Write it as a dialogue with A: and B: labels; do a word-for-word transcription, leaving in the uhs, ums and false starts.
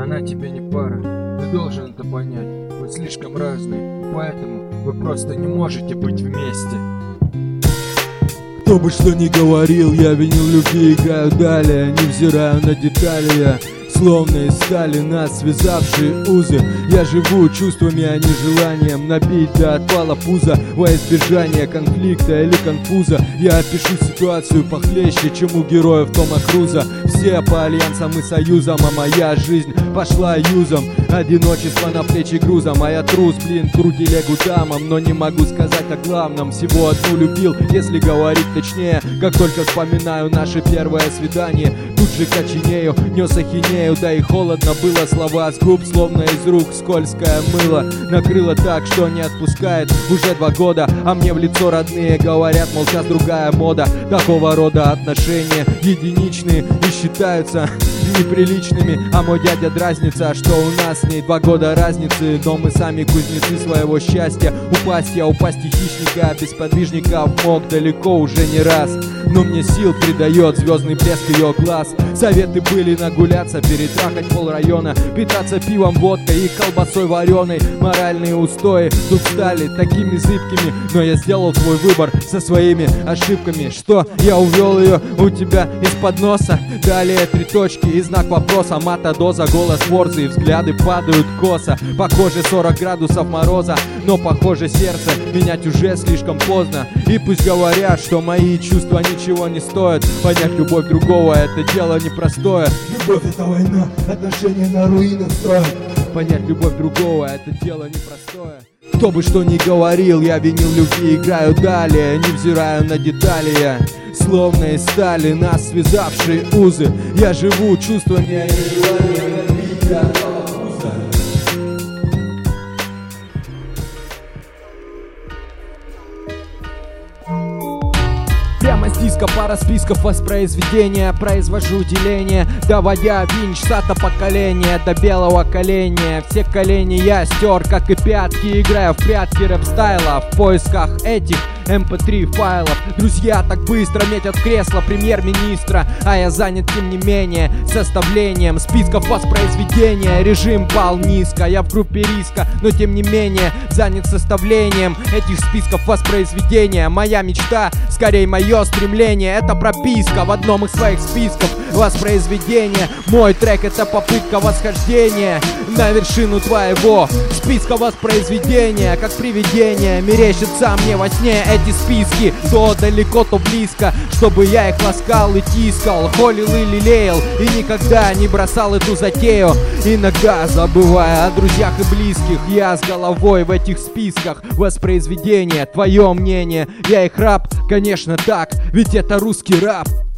A: она тебе не пара. Ты должен это понять. Вы слишком разные, поэтому вы просто не можете быть вместе.
B: Кто бы что ни говорил, я винил любви, играю далее, невзираю на детали. Я словно из стали нас связавшие узы. Я живу чувствами, а не желанием набить до отвала пузо во избежание конфликта или конфуза. Я опишу ситуацию похлеще, чем у героев Тома Круза. Все по альянсам и союзам, а моя жизнь пошла юзом. Одиночество на плечи грузом, а я трус, блин, кру телегу дамам. Но не могу сказать о главном, всего одну любил, если говорить точнее. Как только вспоминаю наше первое свидание, тут же коченею, нес ахинею. Да и холодно было, слова с губ, словно из рук скользкое мыло. Накрыло так, что не отпускает уже два года. А мне в лицо родные говорят, мол, сейчас другая мода. Такого рода отношения единичные и считаются неприличными. А мой дядя дразнится, что у нас с ней два года разницы. Но мы сами кузнецы своего счастья. Упасть я, упасть и хищника, без подвижников мог далеко уже не раз. Но мне сил придает звездный блеск ее глаз. Советы были нагуляться, перетрахать пол района, питаться пивом, водкой и колбасой вареной. Моральные устои тут стали такими зыбкими, но я сделал свой выбор со своими ошибками. Что? Я увел ее у тебя из-под носа. Далее три точки и знак вопроса. Матадоза, голос Форзы и взгляды падают косо. По коже сорок градусов мороза, но похоже сердце менять уже слишком поздно. И пусть говорят, что мои чувства ничего не стоят, понять любовь другого — это дело непростое.
C: Любовь — это война, отношения на руинах строят.
B: Понять любовь другого — это дело непростое. Кто бы что ни говорил, я винил любви, играю далее, невзираю на детали. Я словно из стали нас связавшие узы. Я живу чувствами, а не желанием набить до отвала пуза. Прямо с диска пара списков воспроизведения. Произвожу деление, доводя винч сата поколения до белого коленя. Все колени я стер, как и пятки, играя в прятки рэп-стайла в поисках этих эм пэ три файлов. Друзья так быстро метят в кресло премьер-министра, а я занят тем не менее составлением списков воспроизведения. Режим пал низко, я в группе риска, но тем не менее занят составлением этих списков воспроизведения. Моя мечта, скорее мое стремление, это прописка в одном из своих списков воспроизведения. Мой трек — это попытка восхождения на вершину твоего списка воспроизведения. Как привидение мерещится мне во сне эти списки, то далеко, то близко, чтобы я их ласкал и тискал, холил и лелеял, и никогда не бросал эту затею. Иногда, забывая о друзьях и близких, я с головой в этих списках воспроизведения. Твое мнение, я их раб? Конечно так, ведь это русский рэп.